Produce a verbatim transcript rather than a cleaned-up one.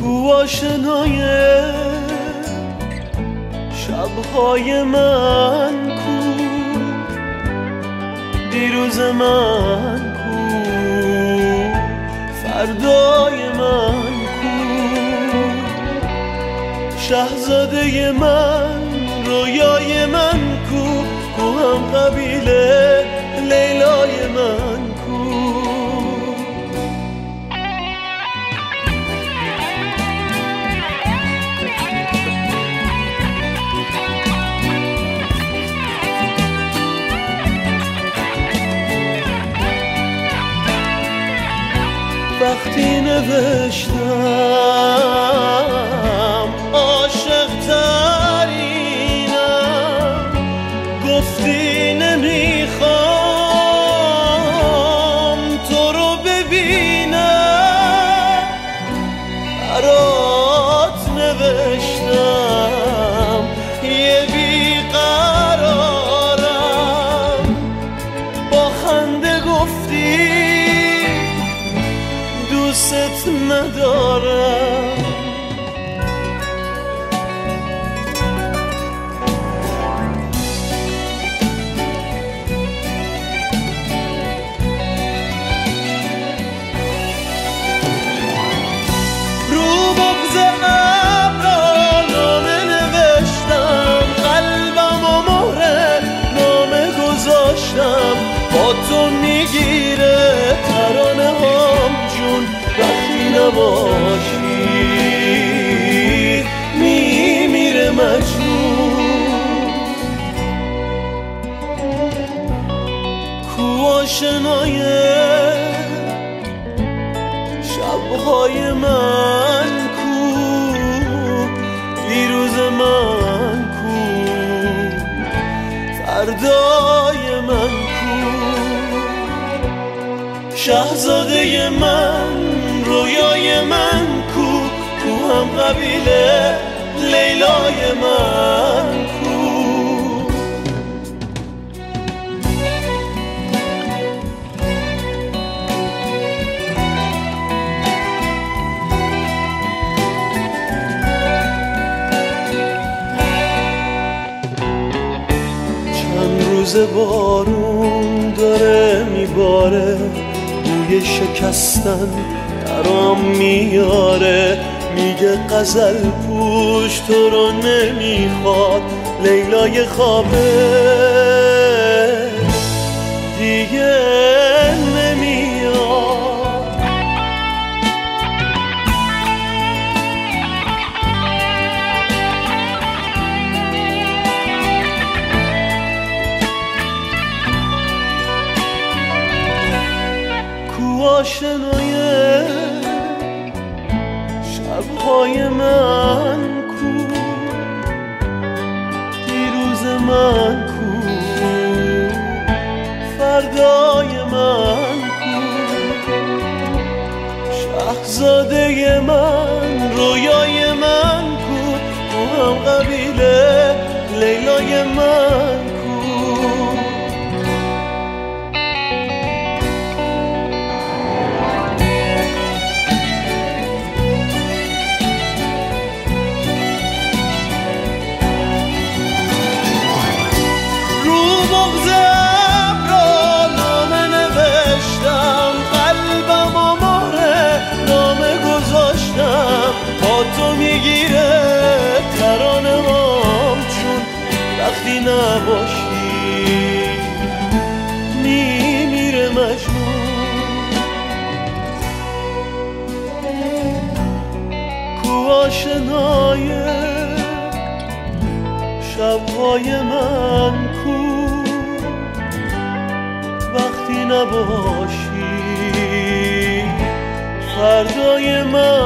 کو آشنای شبهای من کو، دیروز من کو، فردای من کو، شهزاده من، رویای من کو، کو هم قبیله لیلای من کو. وقتی نوشتم عاشق ترینم، گفتی نمیخوام تو رو ببینم، برات نوشتم یه بیقرارم، با خنده گفتی دوست ندارم. رو بغض ابرا نامه نوشتم، قلبم و مهر نامه گذاشتم، با تو میگیره ترانه هام جون، وقتی نباشی میمیره مجنون. کو آشنای شبهای من کو، دیروز من کو، فردای من کو، شهزاده من، رویای من کو، کو هم قبیله لیلای من کو. چند روز بارون داره میباره، بوی شکستن درام میاره، میگه غزل پوش تو رو نمیخواد، لیلای خوابه دیگه نمیاد. کو آشنای شبهای من کو، دیروز من کو، فردای من کو، شهزاده من، رویای من کو، کو هم قبیله لیلای من کو. بغض ابرا نامه نوشتم، قلبم و مهر نامه گذاشتم، با تو میگیره ترانه هام چون، وقتی نباشی میمیره مجنون. کو آشنای شبهای من کو، وقتی نباشی فردای من